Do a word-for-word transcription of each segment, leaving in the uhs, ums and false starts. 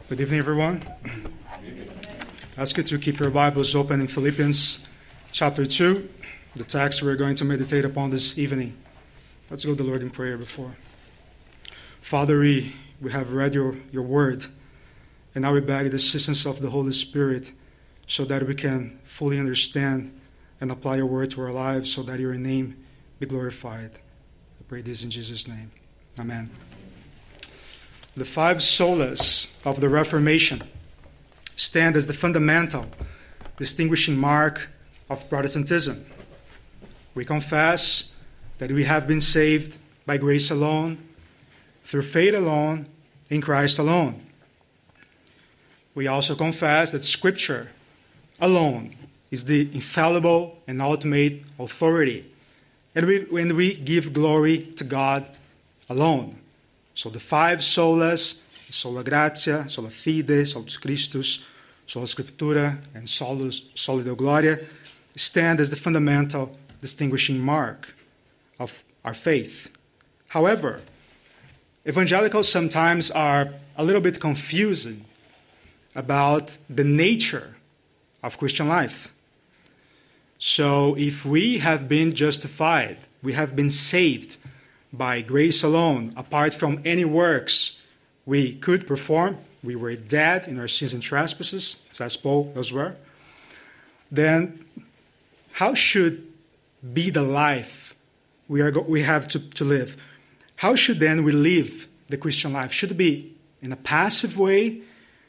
Good evening, everyone. I ask you to keep your Bibles open in Philippians chapter two, the text we're going to meditate upon this evening. Let's go to the Lord in prayer before. Father, we, we have read your, your word, and now we beg the assistance of the Holy Spirit so that we can fully understand and apply your word to our lives so that your name be glorified. I pray this in Jesus' name. Amen. The five solas of the Reformation stand as the fundamental distinguishing mark of Protestantism. We confess that we have been saved by grace alone, through faith alone, in Christ alone. We also confess that Scripture alone is the infallible and ultimate authority, and we, when we give glory to God alone. So the five solas, sola gratia, sola fide, solus Christus, sola scriptura, and solus soli Deo gloria, stand as the fundamental distinguishing mark of our faith. However, evangelicals sometimes are a little bit confusing about the nature of Christian life. So if we have been justified, we have been saved by grace alone, apart from any works we could perform, we were dead in our sins and trespasses, says Paul elsewhere, then how should be the life we are we have to, to live? How should then we live the Christian life? Should it be in a passive way?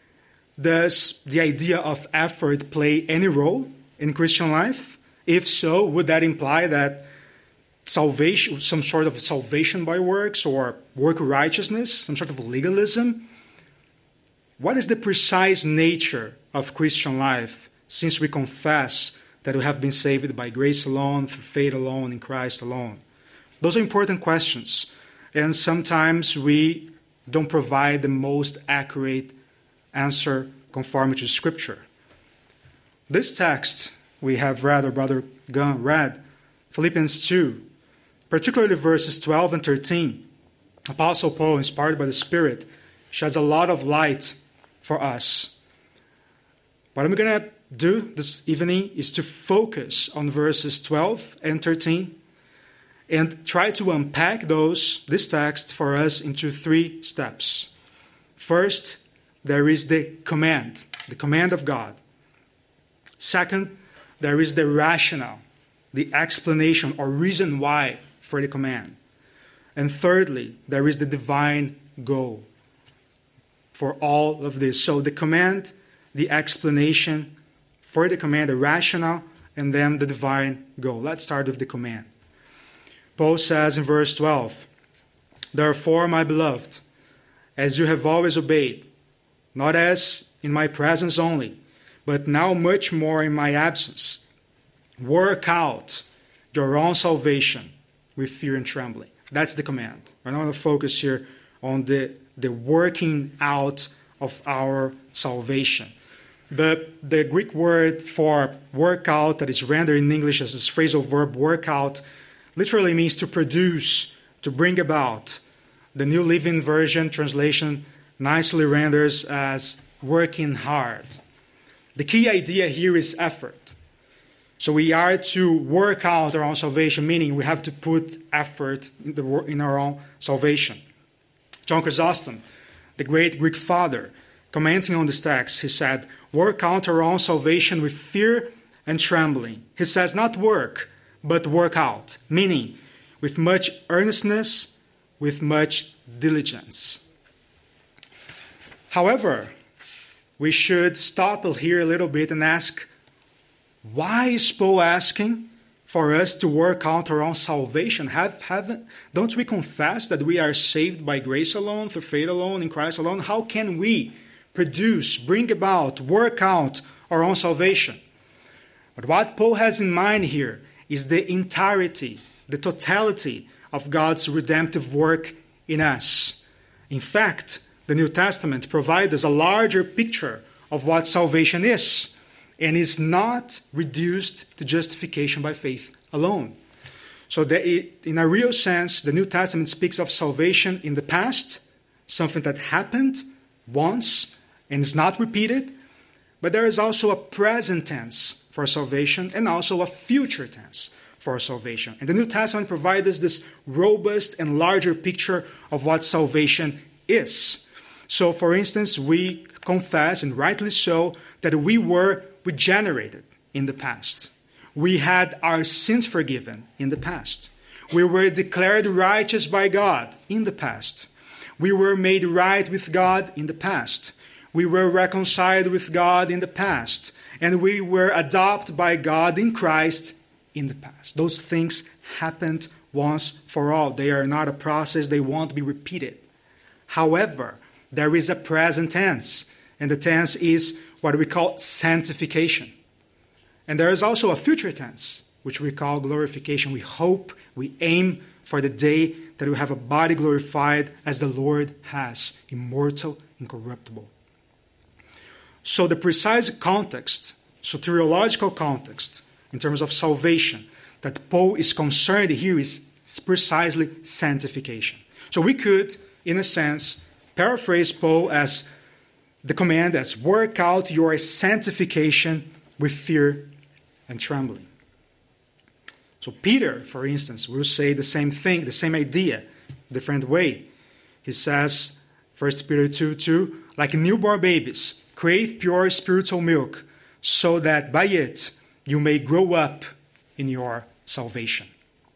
Does the idea of effort play any role in Christian life? If so, would that imply that salvation, some sort of salvation by works or work righteousness, some sort of legalism? What is the precise nature of Christian life, since we confess that we have been saved by grace alone, through faith alone, in Christ alone? Those are important questions, and sometimes we don't provide the most accurate answer conforming to Scripture. This text we have read, or Brother Gunn read, Philippians two, particularly verses twelve and thirteen, Apostle Paul, inspired by the Spirit, sheds a lot of light for us. What I'm going to do this evening is to focus on verses twelve and thirteen and try to unpack those, this text for us into three steps. First, there is the command, the command of God. Second, there is the rationale, the explanation or reason why for the command. And thirdly, there is the divine goal for all of this. So the command, the explanation for the command, the rationale, and then the divine goal. Let's start with the command. Paul says in verse twelve, "Therefore, my beloved, as you have always obeyed, not as in my presence only, but now much more in my absence, work out your own salvation with fear and trembling." That's the command. I want to focus here on the, the working out of our salvation. The, the Greek word for work out that is rendered in English as this phrasal verb work out literally means to produce, to bring about. The New Living Version translation nicely renders as working hard. The key idea here is effort. So we are to work out our own salvation, meaning we have to put effort in, the, in our own salvation. John Chrysostom, the great Greek father, commenting on this text, he said, "Work out our own salvation with fear and trembling." He says not work, but work out, meaning with much earnestness, with much diligence. However, we should stop here a little bit and ask, why is Paul asking for us to work out our own salvation? Have, haven't, don't we confess that we are saved by grace alone, through faith alone, in Christ alone? How can we produce, bring about, work out our own salvation? But what Paul has in mind here is the entirety, the totality of God's redemptive work in us. In fact, the New Testament provides us a larger picture of what salvation is, and is not reduced to justification by faith alone. So that it, in a real sense, the New Testament speaks of salvation in the past, something that happened once, and it's not repeated, but there is also a present tense for salvation and also a future tense for salvation. And the New Testament provides us this robust and larger picture of what salvation is. So, for instance, we confess, and rightly so, that we were regenerated in the past. We had our sins forgiven in the past. We were declared righteous by God in the past. We were made right with God in the past. We were reconciled with God in the past. And we were adopted by God in Christ in the past. Those things happened once for all. They are not a process. They won't be repeated. However, there is a present tense. And the tense is what we call sanctification. And there is also a future tense, which we call glorification. We hope, we aim for the day that we have a body glorified as the Lord has, immortal, incorruptible. So the precise context, soteriological context, in terms of salvation, that Paul is concerned here is precisely sanctification. So we could, in a sense, paraphrase Paul as the command as work out your sanctification with fear and trembling. So Peter, for instance, will say the same thing, the same idea, different way. He says, First Peter two two, like newborn babies, crave pure spiritual milk, so that by it you may grow up in your salvation.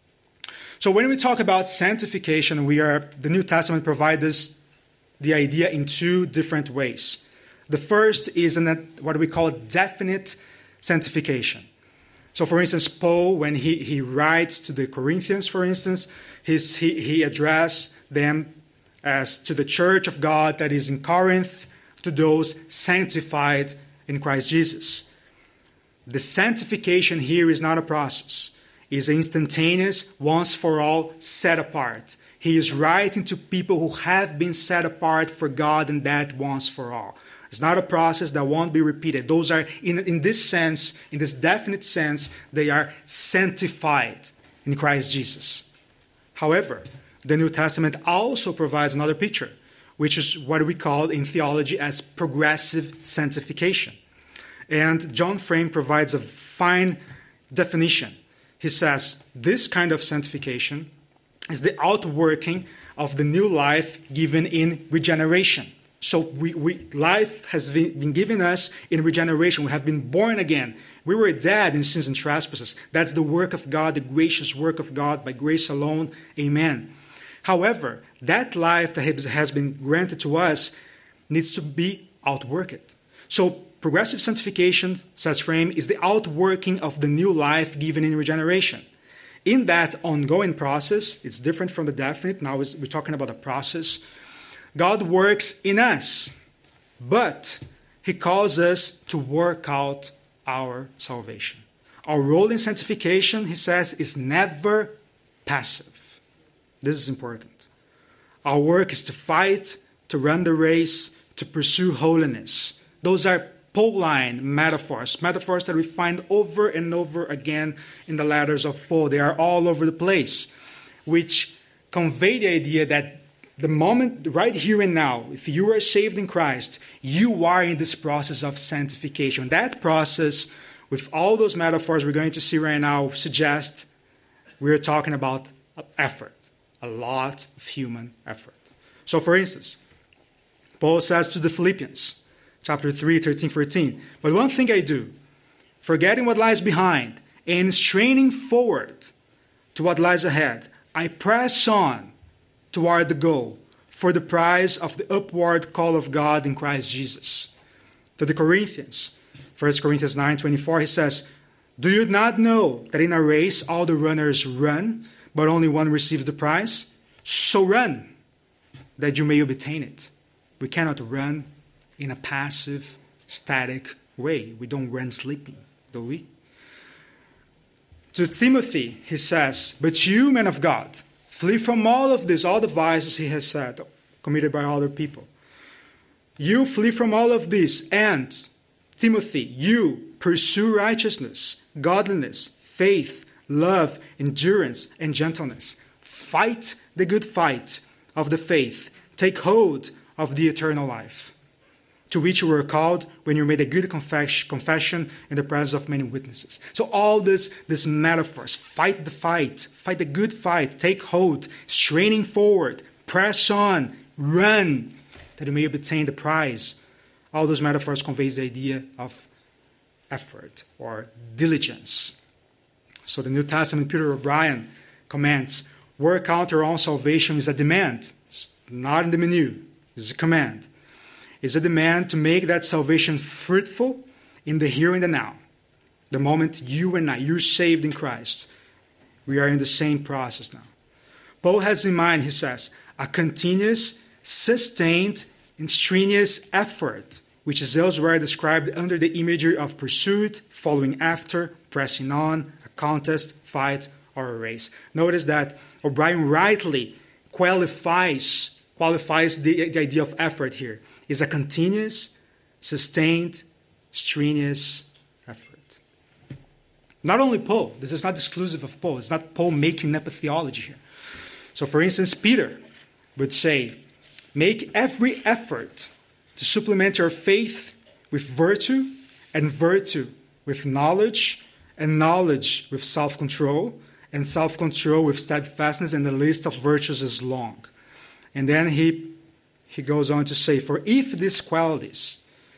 So when we talk about sanctification, we are the New Testament provides us the idea in two different ways. The first is in what we call definite sanctification. So, for instance, Paul, when he, he writes to the Corinthians, for instance, his, he, he addressed them as to the church of God that is in Corinth, to those sanctified in Christ Jesus. The sanctification here is not a process. It is instantaneous, once for all, set apart. He is writing to people who have been set apart for God, and that once for all. It's not a process that won't be repeated. Those are, in, in this sense, in this definite sense, they are sanctified in Christ Jesus. However, the New Testament also provides another picture, which is what we call in theology as progressive sanctification. And John Frame provides a fine definition. He says, this kind of sanctification is the outworking of the new life given in regeneration. So we, we, life has been, been given us in regeneration. We have been born again. We were dead in sins and trespasses. That's the work of God, the gracious work of God, by grace alone. Amen. However, that life that has been granted to us needs to be outworked. So progressive sanctification, says Frame, is the outworking of the new life given in regeneration. In that ongoing process, it's different from the definite. Now we're talking about a process. God works in us, but he calls us to work out our salvation. Our role in sanctification, he says, is never passive. This is important. Our work is to fight, to run the race, to pursue holiness. Those are Pauline metaphors, metaphors that we find over and over again in the letters of Paul. They are all over the place, which convey the idea that the moment, right here and now, if you are saved in Christ, you are in this process of sanctification. That process, with all those metaphors we're going to see right now, suggest we're talking about effort, a lot of human effort. So, for instance, Paul says to the Philippians, chapter three, thirteen, fourteen, but one thing I do, forgetting what lies behind and straining forward to what lies ahead, I press on toward the goal for the prize of the upward call of God in Christ Jesus. To the Corinthians, First Corinthians nine twenty-four, he says, do you not know that in a race all the runners run, but only one receives the prize? So run, that you may obtain it. We cannot run in a passive, static way. We don't run sleeping, do we? To Timothy, he says, but you, men of God, flee from all of this, all the vices, he has said, committed by other people. You flee from all of this, and Timothy, you pursue righteousness, godliness, faith, love, endurance, and gentleness. Fight the good fight of the faith. Take hold of the eternal life, to which you were called when you made a good confess- confession in the presence of many witnesses. So all this, this metaphors, fight the fight, fight the good fight, take hold, straining forward, press on, run, that you may obtain the prize. All those metaphors conveys the idea of effort or diligence. So the New Testament, Peter O'Brien comments, work out your own salvation is a demand. It's not in the menu. It's a command. It's a demand to make that salvation fruitful in the here and the now. The moment you and I, you're saved in Christ, we are in the same process now. Paul has in mind, he says, a continuous, sustained, and strenuous effort, which is elsewhere described under the imagery of pursuit, following after, pressing on, a contest, fight, or a race. Notice that O'Brien rightly qualifies, qualifies the, the idea of effort here. It's a continuous, sustained, strenuous effort. Not only Paul. This is not exclusive of Paul. It's not Paul making up a theology here. So, for instance, Peter would say, make every effort to supplement your faith with virtue, and virtue with knowledge, and knowledge with self-control, and self-control with steadfastness, and the list of virtues is long. And then he, he goes on to say, for if these qualities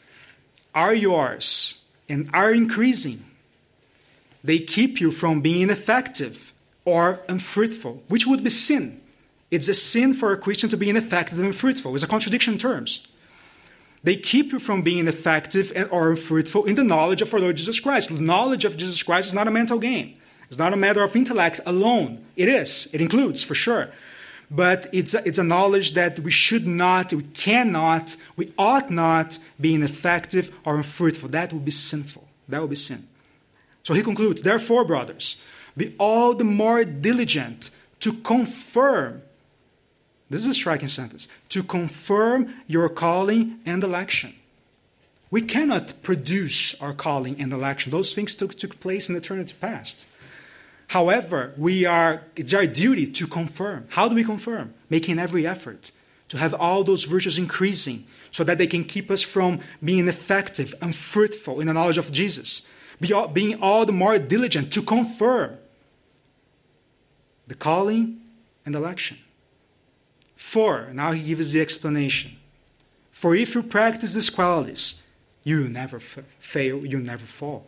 are yours and are increasing, they keep you from being ineffective or unfruitful, which would be sin. It's a sin for a Christian to be ineffective and unfruitful. It's a contradiction in terms. They keep you from being effective and or unfruitful in the knowledge of our Lord Jesus Christ. The knowledge of Jesus Christ is not a mental game. It's not a matter of intellect alone. It is. It includes, for sure. But it's a, it's a knowledge that we should not, we cannot, we ought not be ineffective or unfruitful. That would be sinful. That would be sin. So he concludes, therefore, brothers, be all the more diligent to confirm. This is a striking sentence. To confirm your calling and election. We cannot produce our calling and election. Those things took, took place in eternity past. However, we are, it's our duty to confirm. How do we confirm? Making every effort to have all those virtues increasing so that they can keep us from being effective and fruitful in the knowledge of Jesus. Be all, being all the more diligent to confirm the calling and election. For, now he gives the explanation. For if you practice these qualities, you never f- fail, you never fall.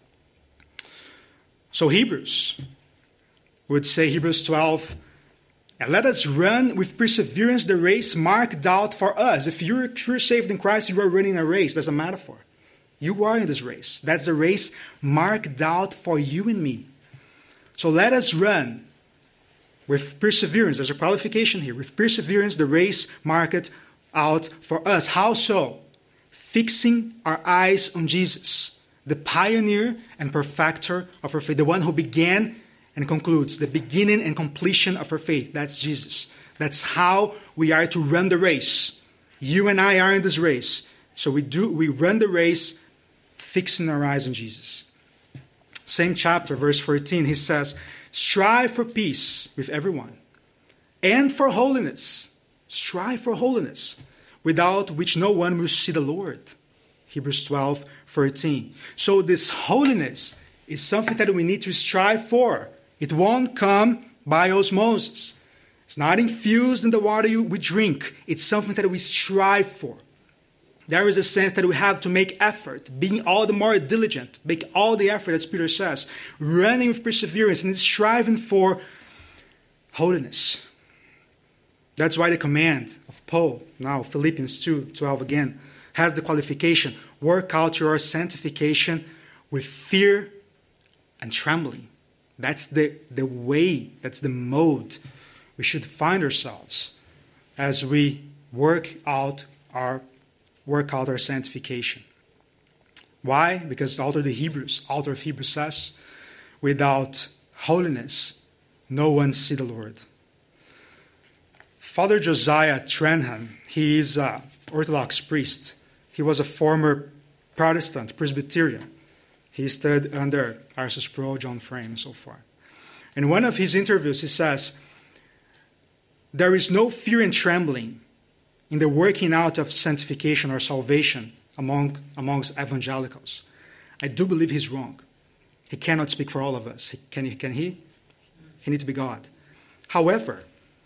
So Hebrews would say, Hebrews twelve, and let us run with perseverance the race marked out for us. If you're, if you're saved in Christ, you are running a race. That's a metaphor. You are in this race. That's the race marked out for you and me. So let us run with perseverance. There's a qualification here. With perseverance, the race marked out for us. How so? Fixing our eyes on Jesus, the pioneer and perfecter of our faith, the one who began and concludes, the beginning and completion of our faith. That's Jesus. That's how we are to run the race. You and I are in this race. So we do we run the race fixing our eyes on Jesus. Same chapter, verse fourteen, he says, strive for peace with everyone and for holiness. Strive for holiness, without which no one will see the Lord. Hebrews twelve, thirteen. So this holiness is something that we need to strive for. It won't come by osmosis. It's not infused in the water you, we drink. It's something that we strive for. There is a sense that we have to make effort, being all the more diligent, make all the effort, as Peter says, running with perseverance and striving for holiness. That's why the command of Paul, now Philippians two twelve again, has the qualification, work out your sanctification with fear and trembling. That's the, the way, that's the mode we should find ourselves as we work out our work out our sanctification. Why? Because the author of the Hebrews, author of Hebrews says, without holiness, no one see the Lord. Father Josiah Trenham, he is an Orthodox priest. He was a former Protestant, Presbyterian. He studied under R C Sproul, John Frame, and so forth. In one of his interviews, he says, there is no fear and trembling in the working out of sanctification or salvation among amongst evangelicals. I do believe he's wrong. He cannot speak for all of us. He, can, he, can he? He needs to be God. However,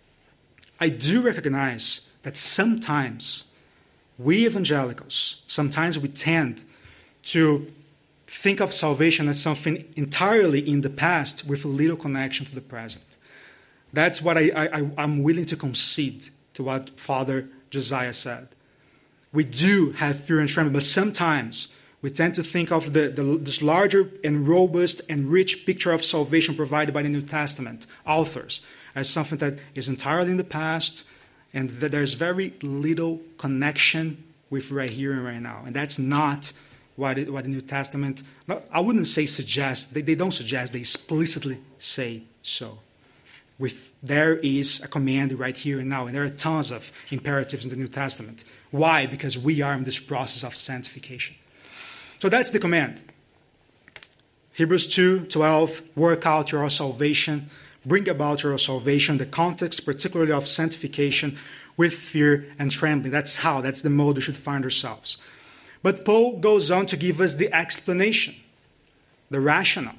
I do recognize that sometimes we evangelicals, sometimes we tend to think of salvation as something entirely in the past with little connection to the present. That's what I, I, I'm willing to concede to what Father Josiah said. We do have fear and trembling, but sometimes we tend to think of the, the, this larger and robust and rich picture of salvation provided by the New Testament authors as something that is entirely in the past and that there's very little connection with right here and right now. And that's not what, it, what the New Testament, I wouldn't say suggest, they, they don't suggest, they explicitly say so. With, there is a command right here and now, and there are tons of imperatives in the New Testament. Why? Because we are in this process of sanctification. So that's the command. Hebrews two twelve, work out your salvation, bring about your salvation, the context particularly of sanctification with fear and trembling. That's how, that's the mode we should find ourselves. But Paul goes on to give us the explanation, the rationale,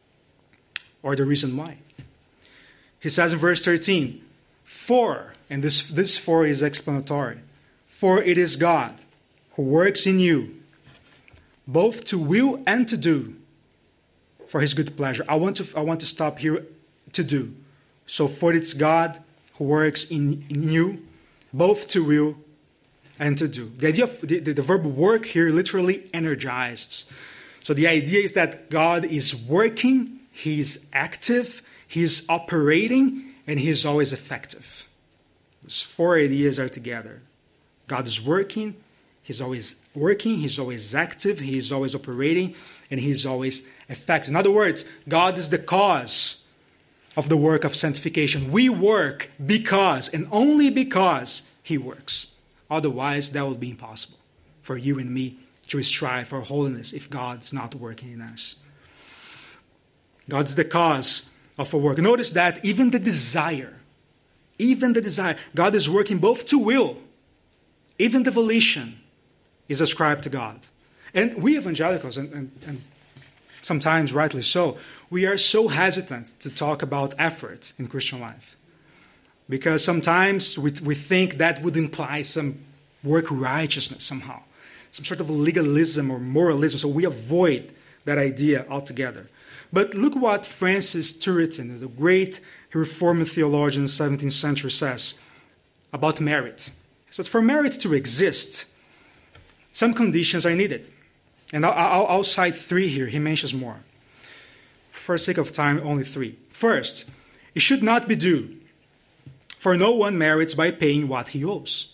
or the reason why. He says in verse thirteen, for, and this, this for is explanatory, for it is God who works in you, both to will and to do for his good pleasure. I want to, I want to stop here, to do. So for it's God who works in, in you, both to will and to do. The idea of the, the, the verb work here literally energizes. So the idea is that God is working, he's active, he's operating, and he's always effective. These four ideas are together. God is working, he's always working, he's always active, he's always operating, and he's always effective. In other words, God is the cause of the work of sanctification. We work because, and only because, he works. Otherwise, that would be impossible for you and me to strive for holiness if God's not working in us. God's the cause of our work. Notice that even the desire, even the desire, God is working both to will, even the volition is ascribed to God. And we evangelicals, and, and, and sometimes rightly so, we are so hesitant to talk about effort in Christian life. Because sometimes we, we think that would imply some work righteousness somehow, some sort of legalism or moralism, so we avoid that idea altogether. But look what Francis Turretin, the great Reformed theologian in the seventeenth century, says about merit. He says, for merit to exist, some conditions are needed. And I'll, I'll, I'll cite three here. He mentions more. For the sake of time, only three. First, it should not be due, for no one merits by paying what he owes.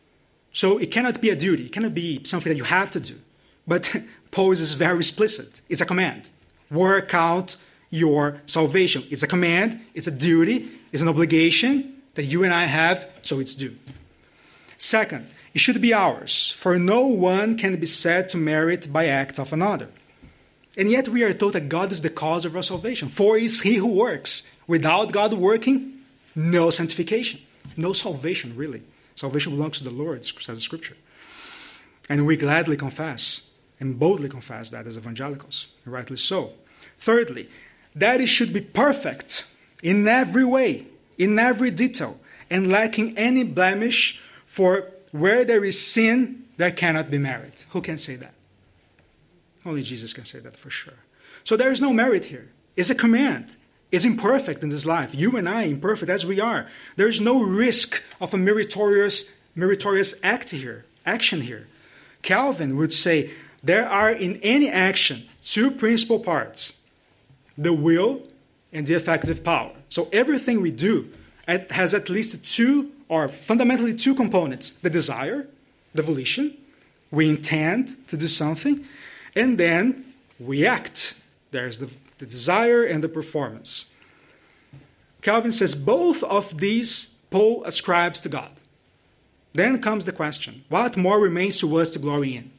So it cannot be a duty. It cannot be something that you have to do. But Paul is very explicit. It's a command. Work out your salvation. It's a command. It's a duty. It's an obligation that you and I have, so it's due. Second, it should be ours, for no one can be said to merit by act of another. And yet we are told that God is the cause of our salvation. For it is he who works. Without God working, no sanctification, no salvation, really. Salvation belongs to the Lord, says the Scripture. And we gladly confess and boldly confess that as evangelicals, and rightly so. Thirdly, that it should be perfect in every way, in every detail, and lacking any blemish, for where there is sin, there cannot be merit. Who can say that? Only Jesus can say that for sure. So there is no merit here. It's a command. It's imperfect in this life. You and I, imperfect as we are. There is no risk of a meritorious, meritorious act here, action here. Calvin would say, there are in any action two principal parts, the will and the effective power. So everything we do has at least two, or fundamentally two components. The desire, the volition, we intend to do something, and then we act. There's the, the desire and the performance. Calvin says both of these Paul ascribes to God. Then comes the question, what more remains to us to glory in?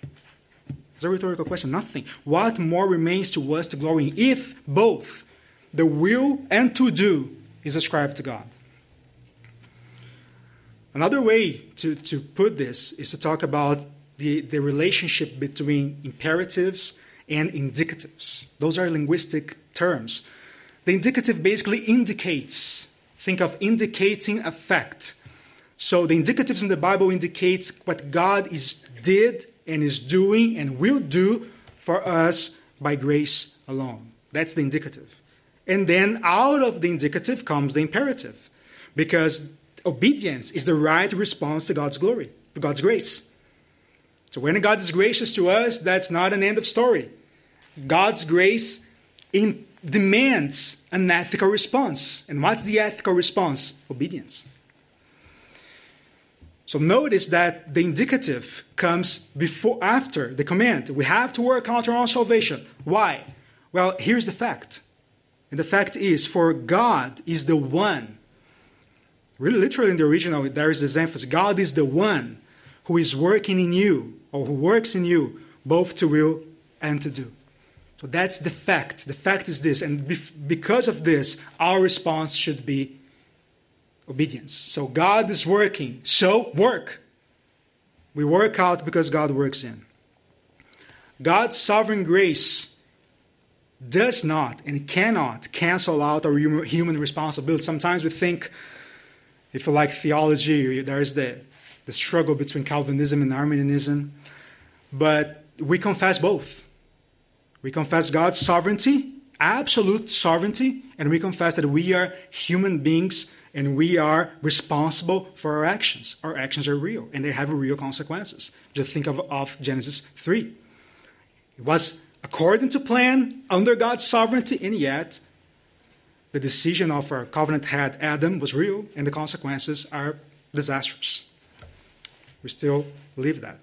It's a rhetorical question. Nothing. What more remains to us to glory in if both the will and to do is ascribed to God? Another way to, to put this is to talk about the, the relationship between imperatives and indicatives. Those are linguistic terms. The indicative basically indicates. Think of indicating a fact. So the indicatives in the Bible indicates what God is did and is doing and will do for us by grace alone. That's the indicative. And then out of the indicative comes the imperative, because obedience is the right response to God's glory, to God's grace. So when God is gracious to us, that's not an end of story. God's grace in, demands an ethical response. And what's the ethical response? Obedience. So notice that the indicative comes before, after the command. We have to work out our own salvation. Why? Well, here's the fact. And the fact is, for God is the one. Really, literally in the original, there is this emphasis. God is the one who is working in you, or who works in you, both to will and to do. So that's the fact. The fact is this. And because of this, our response should be obedience. So God is working. So work. We work out because God works in. God's sovereign grace does not and cannot cancel out our human responsibility. Sometimes we think, if you like theology, there is the, the struggle between Calvinism and Arminianism. But we confess both. We confess God's sovereignty, absolute sovereignty, and we confess that we are human beings and we are responsible for our actions. Our actions are real, and they have real consequences. Just think of, of Genesis three. It was according to plan, under God's sovereignty, and yet the decision of our covenant head Adam was real, and the consequences are disastrous. We still believe that.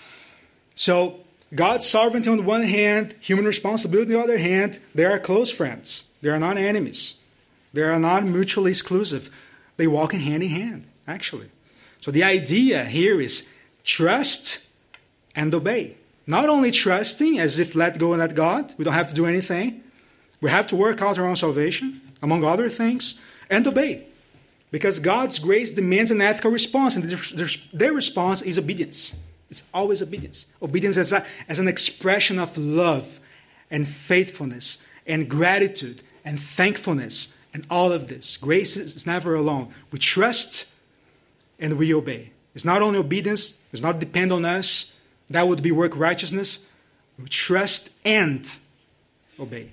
So God's sovereignty on the one hand, human responsibility on the other hand, they are close friends. They are not enemies. They are not mutually exclusive. They walk in hand in hand, actually. So the idea here is trust and obey. Not only trusting as if let go and let God, we don't have to do anything. We have to work out our own salvation, among other things, and obey. Because God's grace demands an ethical response, and their response is obedience. It's always obedience. Obedience as, a, as an expression of love and faithfulness and gratitude and thankfulness and all of this. Grace is never alone. We trust and we obey. It's not only obedience. It does not depend on us. That would be work righteousness. We trust and obey.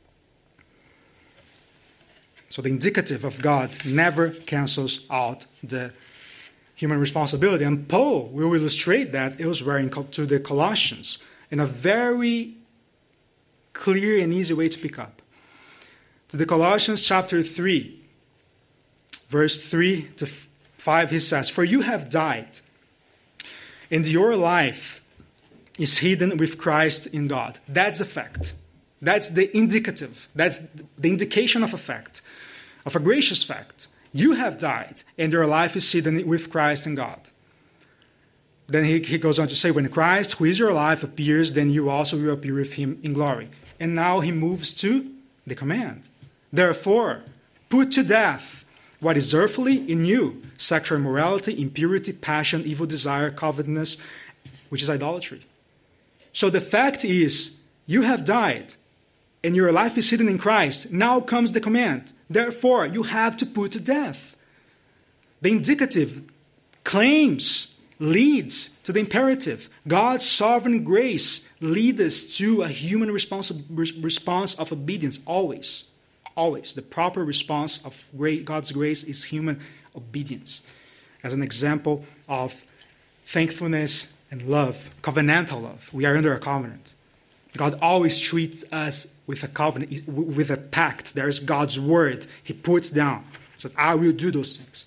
So the indicative of God never cancels out the human responsibility. And Paul will illustrate that elsewhere in, to the Colossians in a very clear and easy way to pick up. To the Colossians chapter three, verse three to five, he says, "For you have died, and your life is hidden with Christ in God." That's a fact. That's the indicative. That's the indication of a fact, of a gracious fact. You have died, and your life is hidden with Christ in God. Then he, he goes on to say, when Christ, who is your life, appears, then you also will appear with him in glory. And now he moves to the command. Therefore, put to death what is earthly in you: sexual immorality, impurity, passion, evil desire, covetousness, which is idolatry. So the fact is, you have died, and your life is hidden in Christ. Now comes the command. Therefore, you have to put to death. The indicative claims, leads to the imperative. God's sovereign grace leads us to a human response, response of obedience, always. Always. The proper response of God's grace is human obedience. As an example of thankfulness and love, covenantal love. We are under a covenant. God always treats us with a covenant, with a pact. There is God's word. He puts down. So I will do those things.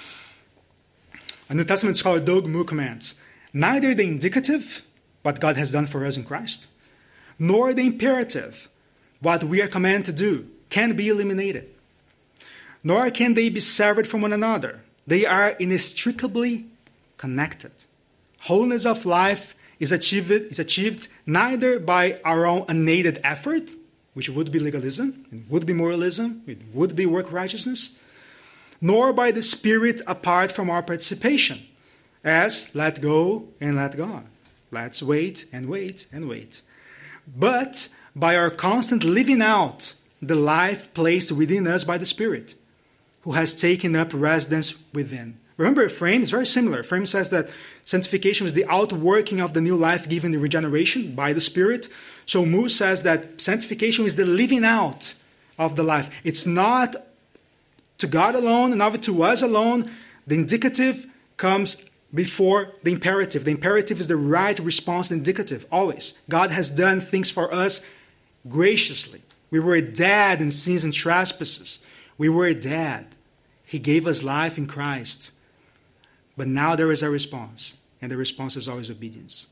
A New Testament scholar, Doug Moo, comments, neither the indicative, what God has done for us in Christ, nor the imperative, what we are commanded to do, can be eliminated. Nor can they be severed from one another. They are inextricably connected. Wholeness of life is achieved, is achieved neither by our own unaided effort, which would be legalism, it would be moralism, it would be work righteousness, nor by the Spirit apart from our participation, as let go and let God. Let's wait and wait and wait. But by our constant living out the life placed within us by the Spirit, who has taken up residence within. Remember, Ephraim is very similar. Ephraim says that sanctification is the outworking of the new life given in regeneration by the Spirit. So Mu says that sanctification is the living out of the life. It's not to God alone, not to us alone. The indicative comes before the imperative. The imperative is the right response, the indicative, always. God has done things for us graciously. We were dead in sins and trespasses. We were dead. He gave us life in Christ. But now there is a response, and the response is always obedience.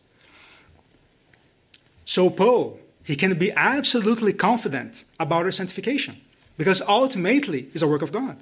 So Paul, he can be absolutely confident about our sanctification, because ultimately it's a work of God.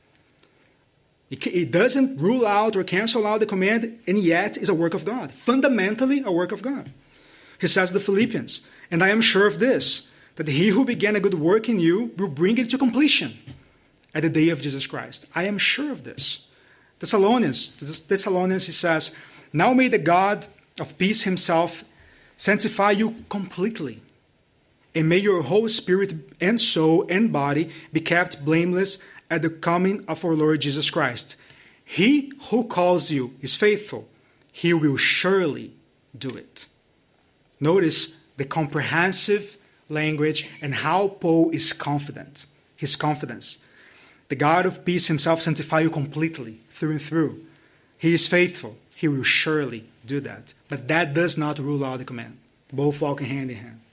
It doesn't rule out or cancel out the command, and yet is a work of God. Fundamentally a work of God. He says to the Philippians, and I am sure of this, that he who began a good work in you will bring it to completion at the day of Jesus Christ. I am sure of this. Thessalonians, Thessalonians, he says, now may the God of peace himself sanctify you completely, and may your whole spirit and soul and body be kept blameless at the coming of our Lord Jesus Christ. He who calls you is faithful. He will surely do it. Notice the comprehensive language and how Paul is confident. His confidence. The God of peace himself sanctify you completely, through and through. He is faithful. He will surely do that. But that does not rule out the command. Both walk hand in hand.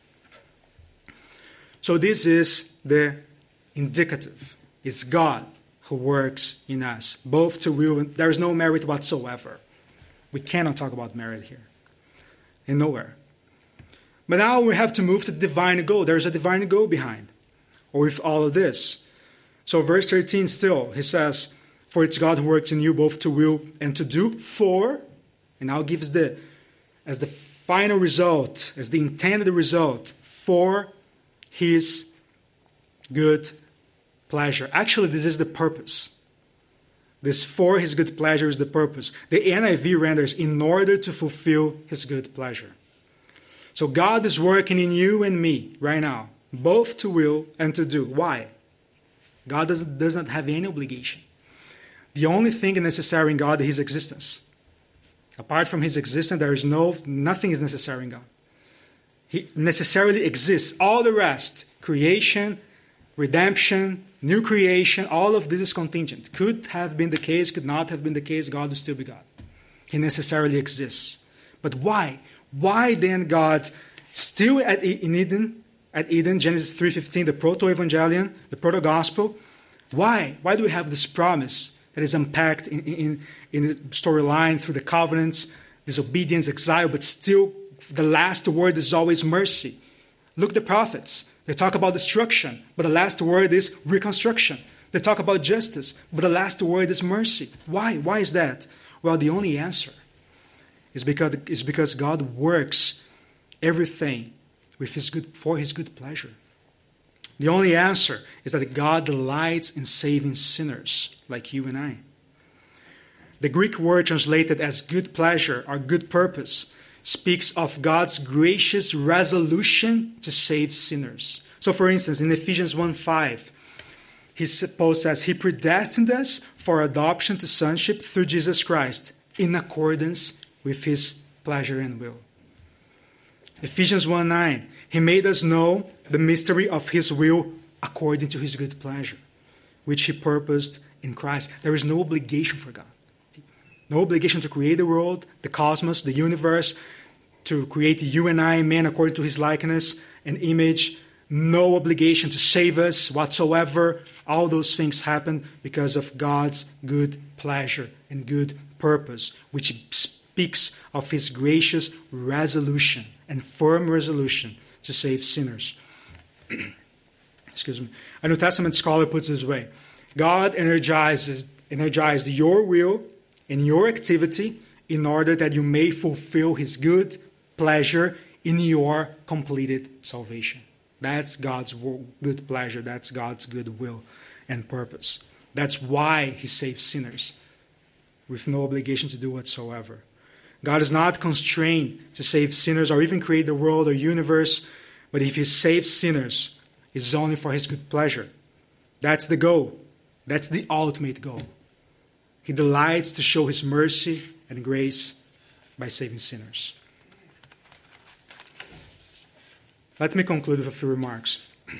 So this is the indicative. It's God who works in us, both to will and there is no merit whatsoever. We cannot talk about merit here. And nowhere. But now we have to move to the divine goal. There's a divine goal behind, or with all of this. So verse thirteen still, he says, for it's God who works in you both to will and to do for, and now gives the, as the final result, as the intended result, for his good pleasure. Actually, this is the purpose. This for his good pleasure is the purpose. The N I V renders, in order to fulfill his good pleasure. So God is working in you and me right now, both to will and to do. Why? God does, does not have any obligation. The only thing necessary in God is his existence. Apart from his existence, there is no, nothing is necessary in God. He necessarily exists. All the rest, creation, redemption, new creation, all of this is contingent. Could have been the case, could not have been the case, God will still be God. He necessarily exists. But why? Why then God still at in Eden, at Eden, Genesis three fifteen, the proto-evangelion, the proto-gospel, why? Why do we have this promise that is unpacked in, in, in the storyline through the covenants, disobedience, exile, but still the last word is always mercy? Look at the prophets. They talk about destruction, but the last word is reconstruction. They talk about justice, but the last word is mercy. Why? Why is that? Well, the only answer is because, is because God works everything with his good, for his good pleasure. The only answer is that God delights in saving sinners like you and I. The Greek word translated as good pleasure or good purpose speaks of God's gracious resolution to save sinners. So for instance, in Ephesians one five, he Paul says, he predestined us for adoption to sonship through Jesus Christ in accordance with his pleasure and will. Ephesians one nine, he made us know the mystery of his will according to his good pleasure, which he purposed in Christ. There is no obligation for God. No obligation to create the world, the cosmos, the universe, to create you and I, man, according to his likeness and image. No obligation to save us whatsoever. All those things happen because of God's good pleasure and good purpose, which speaks of his gracious resolution and firm resolution to save sinners. Excuse me. A New Testament scholar puts it this way. God energizes, energized your will and your activity in order that you may fulfill his good pleasure in your completed salvation. That's God's good pleasure. That's God's good will and purpose. That's why he saves sinners with no obligation to do whatsoever. God is not constrained to save sinners or even create the world or universe, but if he saves sinners, it's only for his good pleasure. That's the goal. That's the ultimate goal. He delights to show his mercy and grace by saving sinners. Let me conclude with a few remarks.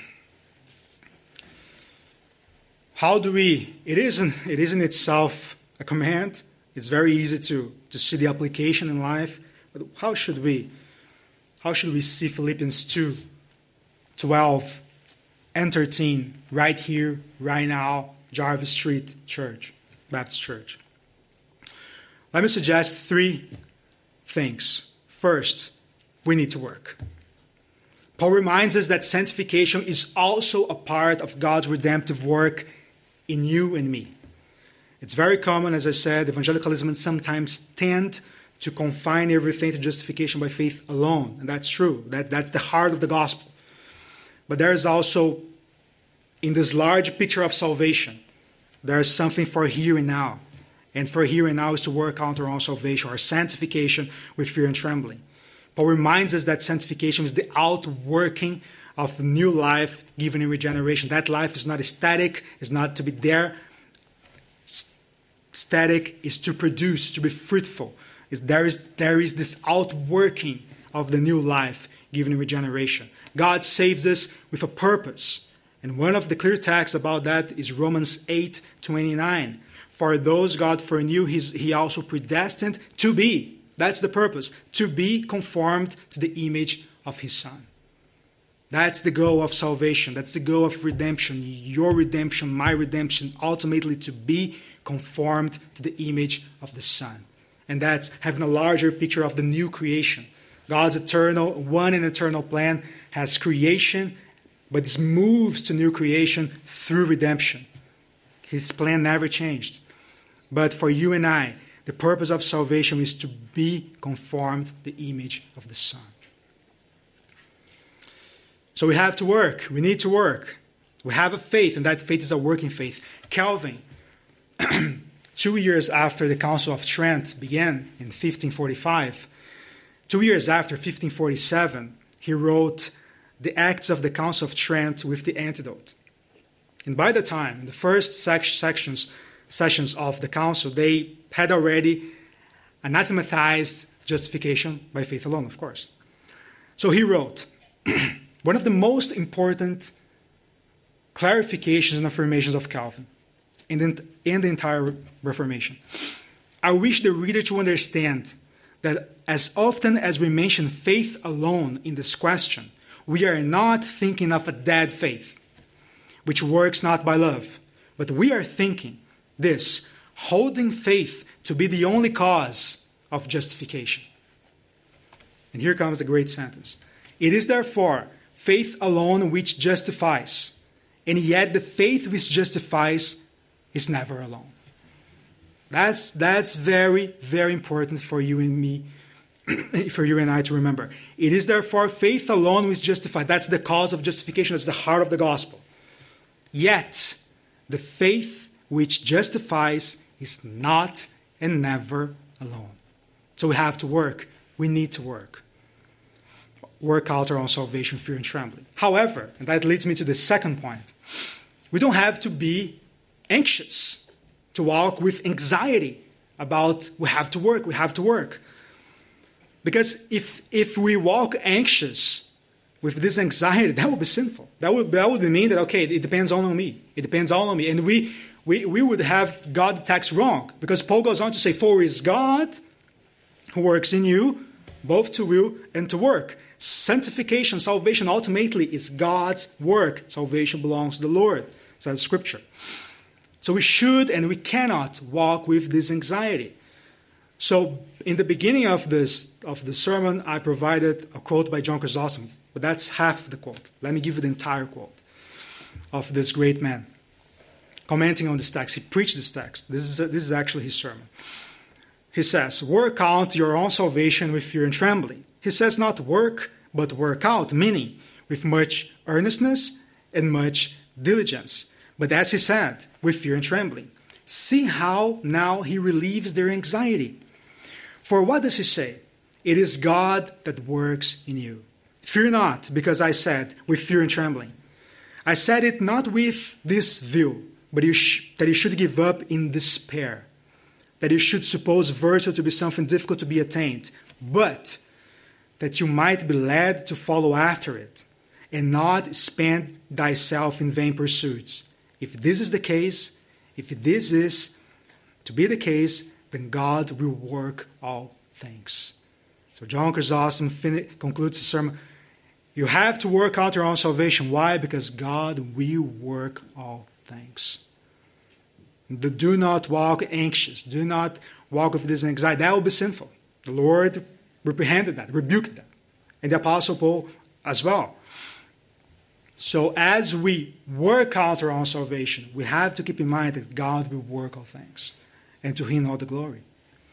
How do we, it isn't, it isn't itself a command. It's very easy to, to see the application in life. But how should we, how should we see Philippians two, twelve, and thirteen right here, right now, Jarvis Street Church, Baptist Church? Let me suggest three things. First, we need to work. Paul reminds us that sanctification is also a part of God's redemptive work in you and me. It's very common, as I said, evangelicalism sometimes tend to confine everything to justification by faith alone. And that's true. That, that's the heart of the gospel. But there is also, in this large picture of salvation, there is something for here and now. And for here and now is to work out our own salvation, our sanctification with fear and trembling. Paul reminds us that sanctification is the outworking of new life given in regeneration. That life is not static, is not to be there. Static is to produce, to be fruitful. Is there is there is this outworking of the new life given in regeneration. God saves us with a purpose. And one of the clear texts about that is Romans eight twenty-nine. For those God foreknew, he also predestined to be. That's the purpose. To be conformed to the image of his Son. That's the goal of salvation. That's the goal of redemption. Your redemption, my redemption, ultimately to be conformed to the image of the Son. And that's having a larger picture of the new creation. God's eternal, one and eternal plan has creation, but this moves to new creation through redemption. His plan never changed. But for you and I, the purpose of salvation is to be conformed to the image of the Son. So we have to work. We need to work. We have a faith, and that faith is a working faith. Calvin, two years after the Council of Trent began in fifteen forty-five, two years after, fifteen forty-seven, he wrote the Acts of the Council of Trent with the antidote. And by the time, in the first sec- sections, sessions of the council, they had already anathematized justification by faith alone, of course. So he wrote, one of the most important clarifications and affirmations of Calvin in the, in the entire Reformation. I wish the reader to understand that as often as we mention faith alone in this question, we are not thinking of a dead faith, which works not by love, but we are thinking this, holding faith to be the only cause of justification. And here comes the great sentence. It is therefore faith alone which justifies, and yet the faith which justifies is never alone. That's, that's very, very important for you and me, for you and I to remember. It is therefore faith alone which justifies. That's the cause of justification. That's the heart of the gospel. Yet the faith which justifies is not and never alone. So we have to work. We need to work. Work out our own salvation, fear and trembling. However, and that leads me to the second point, we don't have to be anxious, to walk with anxiety about we have to work, we have to work. Because if if we walk anxious with this anxiety, that would be sinful. That would, that would mean that, okay, it depends all on me. It depends all on me. And we We, we would have God the text wrong, because Paul goes on to say, for it is God who works in you, both to will and to work. Sanctification, salvation, ultimately is God's work. Salvation belongs to the Lord, says Scripture. So we should and we cannot walk with this anxiety. So in the beginning of this of the sermon, I provided a quote by John Chrysostom, but that's half the quote. Let me give you the entire quote of this great man. Commenting on this text, he preached this text. This is, a, this is actually his sermon. He says, work out your own salvation with fear and trembling. He says not work, but work out, meaning with much earnestness and much diligence. but as he said, with fear and trembling. See how now he relieves their anxiety. For what does he say? It is God that works in you. Fear not, because I said, with fear and trembling. I said it not with this view, but you sh- that you should give up in despair, that you should suppose virtue to be something difficult to be attained, but that you might be led to follow after it, and not spend thyself in vain pursuits. If this is the case, if this is to be the case, then God will work all things. So John Chrysostom fin- concludes the sermon. You have to work out your own salvation. Why? Because God will work all things. Do not walk anxious. Do not walk with this anxiety. That will be sinful. The Lord reprehended that, rebuked that. And the Apostle Paul as well. So as we work out our own salvation, we have to keep in mind that God will work all things. And to Him all the glory.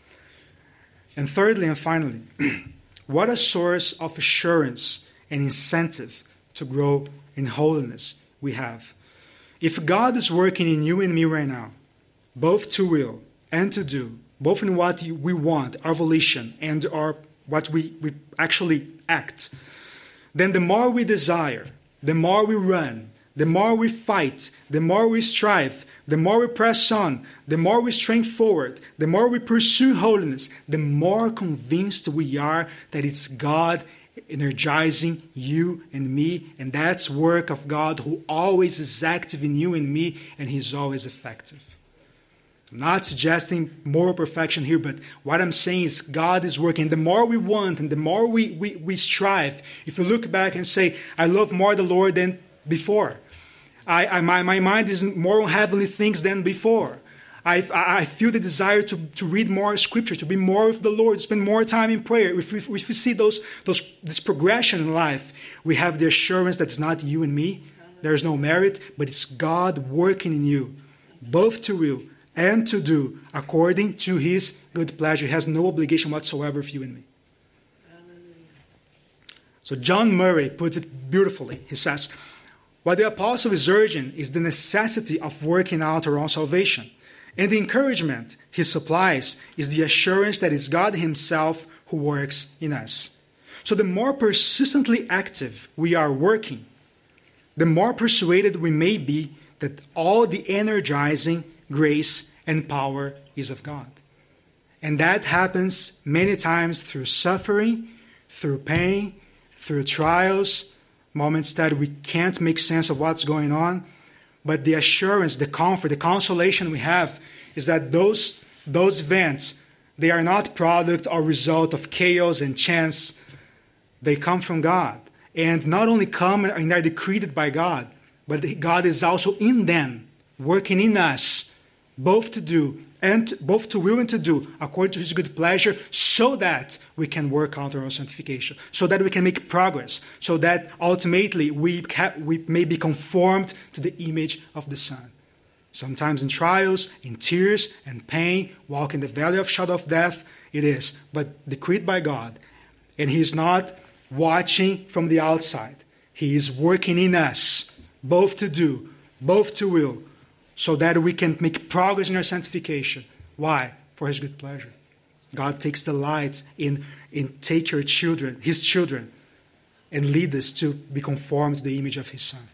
And thirdly and finally, what a source of assurance and incentive to grow in holiness we have. If God is working in you and me right now, both to will and to do, both in what we want, our volition, and our what we, we actually act, then the more we desire, the more we run, the more we fight, the more we strive, the more we press on, the more we strain forward, the more we pursue holiness, the more convinced we are that it's God energizing you and me, and that's work of God who always is active in you and me, and He's always effective. I'm not suggesting moral perfection here, but what I'm saying is God is working. The more we want and the more we, we, we strive, if you look back and say, I love more the Lord than before. I, I, my, my mind is more on heavenly things than before. I, I feel the desire to, to read more Scripture, to be more with the Lord, to spend more time in prayer. If we, if we see those, those, this progression in life, we have the assurance that it's not you and me. There's no merit, but it's God working in you, both to will and to do according to His good pleasure. He has no obligation whatsoever for you and me. So John Murray puts it beautifully. He says, what the apostle is urging is the necessity of working out our own salvation. And the encouragement he supplies is the assurance that it's God Himself who works in us. So the more persistently active we are working, the more persuaded we may be that all the energizing grace and power is of God. And that happens many times through suffering, through pain, through trials, moments that we can't make sense of what's going on. But the assurance, the comfort, the consolation we have is that those, those events, they are not product or result of chaos and chance. They come from God. And not only come and are decreed by God, but God is also in them, working in us, both to do and both to will and to do according to His good pleasure, so that we can work out our own sanctification, so that we can make progress, so that ultimately we, ca- we may be conformed to the image of the Son. Sometimes in trials, in tears and pain, walk in the valley of shadow of death, it is, but decreed by God. And He is not watching from the outside. He is working in us, both to do, both to will, so that we can make progress in our sanctification. Why? For His good pleasure. God takes delight in, in take your children, His children, and lead us to be conformed to the image of His Son.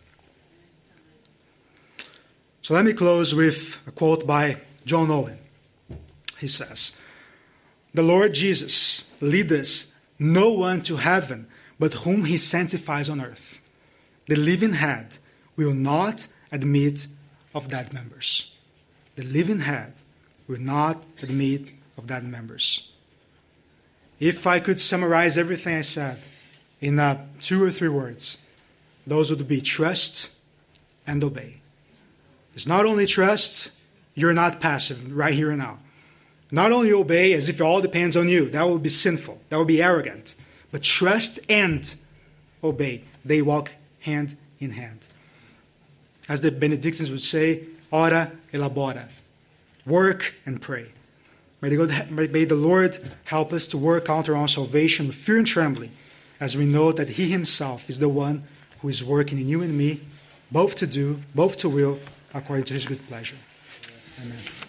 So let me close with a quote by John Owen. He says, the Lord Jesus leadeth no one to heaven, but whom He sanctifies on earth. The living head will not admit of dead members. The living head will not admit of dead members. If I could summarize everything I said in uh, two or three words, those would be trust and obey. It's not only trust, you're not passive right here and now. Not only obey as if it all depends on you. That would be sinful. That would be arrogant. But trust and obey. They walk hand in hand. As the Benedictines would say, ora et labora. Work and pray. May the, God, may the Lord help us to work out our own salvation with fear and trembling, as we know that He Himself is the one who is working in you and me, both to do, both to will, according to his good pleasure. Amen.